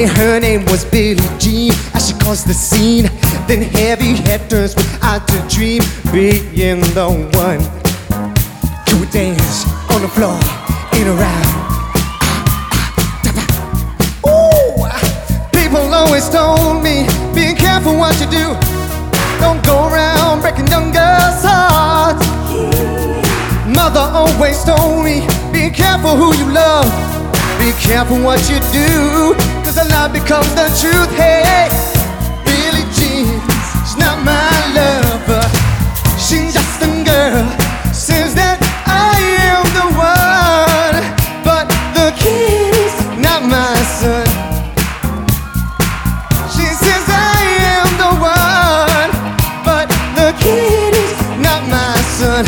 say her name was Billie Jean as she caused the scene. Then heavy hitters without a dream, being the one who would dance on the floor in a round. Ooh, people always told me, be careful what you do. Don't go around breaking young girls' hearts. Mother always told me, be careful who you love. Be careful what you do, cause a lie becomes the truth. Hey, Billie Jean, she's not my lover. She's just a girl, says that I am the one. But the kid is not my son. She says I am the one, but the kid is not my son.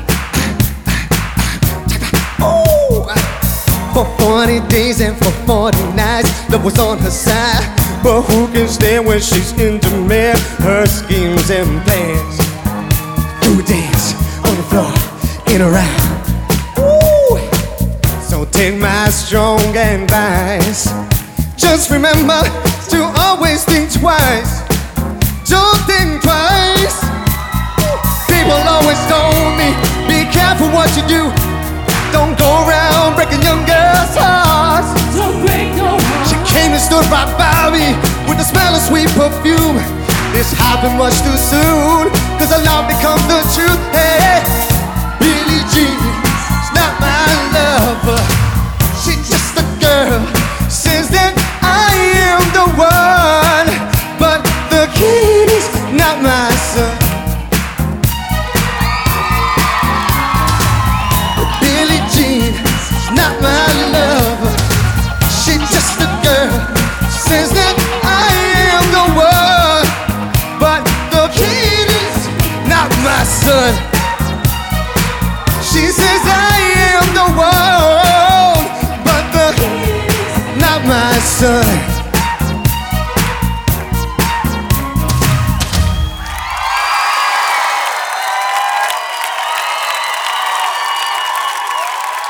For 40 days and for 40 nights, love was on her side. But who can stand when she's in demand? Her schemes and plans. Do a dance on the floor, in a round. Ooh. So take my strong advice. Just remember to always think twice. Don't think twice. People always told me, be careful what you do. Don't go around breaking young girls' hearts. Don't break no heart. She came and stood right by me with the smell of sweet perfume. This happened much too soon, cause a lie becomes the truth. Hey, Billie Jean, she's not my lover. She's just a girl, says that I am the one. But the kid is not my son. Not my lover, she's just a girl, says that I am the one. But the kid is not my son. She says I am the one, but the kid is not my son.